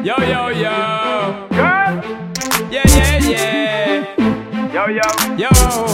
Yo, yo, yo. Girl. Yeah, yeah, yeah. Yo, yo. Yo,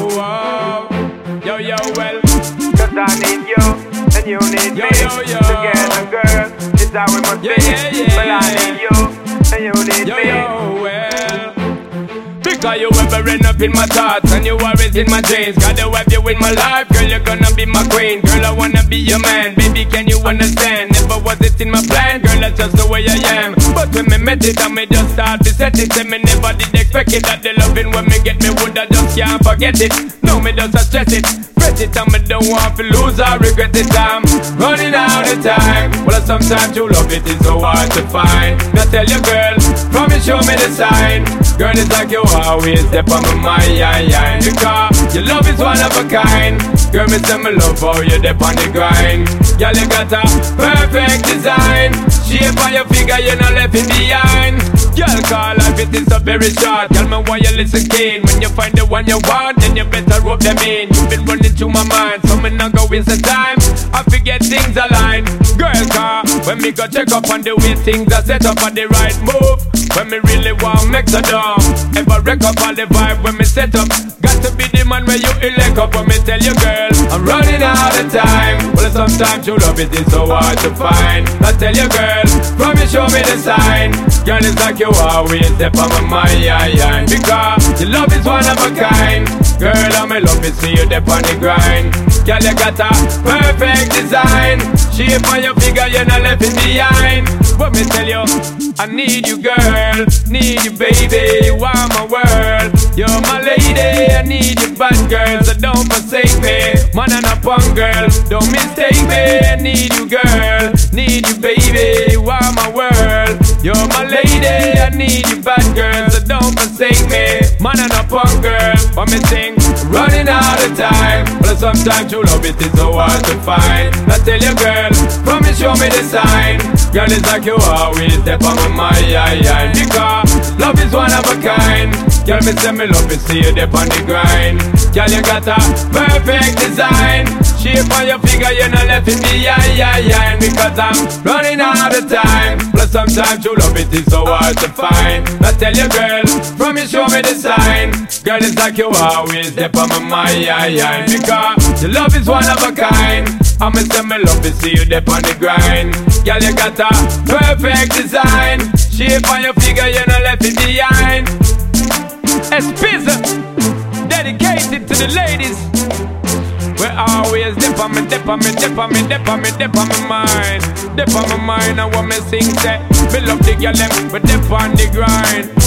oh. Yo, yo, well. Cause I need you, and you need Yo, me. yo, yo. Together, girl, it's how we must Yeah, be. yeah, yeah. Well, I need you, and you need Yo, me. yo, well. Because you ever end up in my thoughts and you always in my dreams. Gotta have you in my life, girl, you're gonna be my queen. Girl, I wanna be your man, baby, can you understand? Never was it in my plan, girl, that's just the way I am. But when me met it and me just start to set it, and me never did expect it. That the loving when me get me would I just can't forget it. No, me just stress it, press it, and me don't want to lose or regret it. I'm running out of time. Well, sometimes you love it is so hard to find. Now tell your girl, promise show me the sign. Girl, it's like you always step on my mind. Because your love is one of a kind. Girl, me say me love how you step on the grind. Girl, you got a perfect design. Shape on your figure, you're not left in behind. Girl, call life, it is so very short. Tell me why you listen keen. When you find the one you want, then you better rope them in. You've been running through my mind, so me not go waste the time. I forget things align. Girl, car, when me go check up on the way things are set up on the right move. When me really want make so dumb. Ever wreck up all the vibe when me set up. Got to be the man where you elect up. When me tell you, girl, I'm running out of time. Well, sometimes you love it is so hard to find. I tell you, girl, promise show me the sign. Girl, it's like you always step on my mind. Because your love is one of a kind. Girl, I'm in love with see you step on the grind. Girl, you got a perfect design. Shape on your figure, you're not left behind. What me tell you, I need you, girl, need you, baby. You are my world, you're my lady. I need you, bad girl, so don't forsake me. Man and a punk girl, don't mistake me. I need you, girl, need you, baby. You are my world, you're my lady. I need you, bad girl, so don't forsake me. Man and a punk girl, what me sing? Running out of time. Well, sometimes you love it is so hard to find. I tell you, girl, promise show me the sign. Girl, it's like you always step on my mind. Because love is one of a kind. Girl, me say me love it, see you step on the grind. Girl, you got a perfect design. Shape on your figure, you're not left in behind. Because I'm running out of time. Plus sometimes you love it is so hard to find. I tell you, girl, promise show me the sign. Girl, it's like you always step on my mind. Because your love is one of a kind. I'ma say me love it, see you step on the grind. Girl, you got a perfect design. Shape on your figure, you're not left behind. Espizza, dedicated to the ladies. We always dip on me, dip on me, dip on me, dip on me, dip on my mind. Dip on my mind, and what me sing say. Me love the girl them, we dip on the grind.